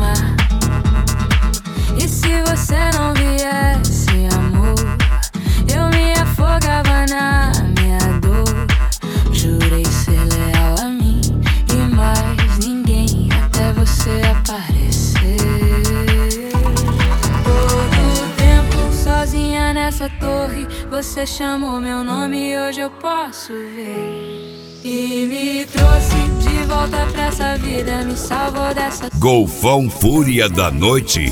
mar. E se você não viesse, amor, eu me afogava na minha dor. Jurei ser leal a mim e mais ninguém até você aparecer. Todo tempo sozinha nessa torre, você chamou meu nome e hoje eu posso ver. E me trouxe de volta pra essa vida, me salvou dessa. Golfão Fúria da Noite.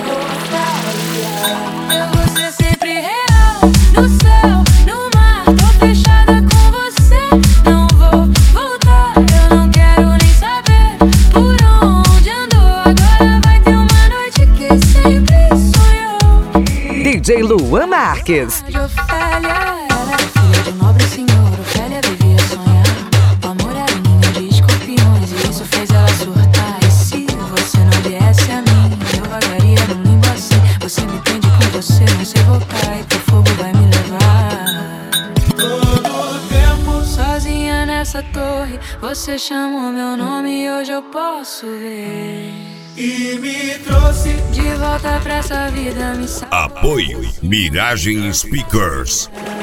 Você sempre real, no céu, no mar, tô fechada com você. Não vou voltar, eu não quero nem saber por onde andou. Agora vai ter uma noite que sempre sonhou. DJ Luan Marques. De Ofélia, ela era filha de um nobre senhor. Ofélia vivia a sonhar, o amor era um ninho de escorpiões, e isso fez ela surtar. E se você não viesse a mim, eu vagaria num limbo assim. Você me prende com você, não sei voltar, e teu fogo vai me levar. Todo tempo sozinha nessa torre, você chamou meu nome e hoje eu posso ver. E me trouxe de volta pra essa vida, me salvou. Apoio Miragem Speakers.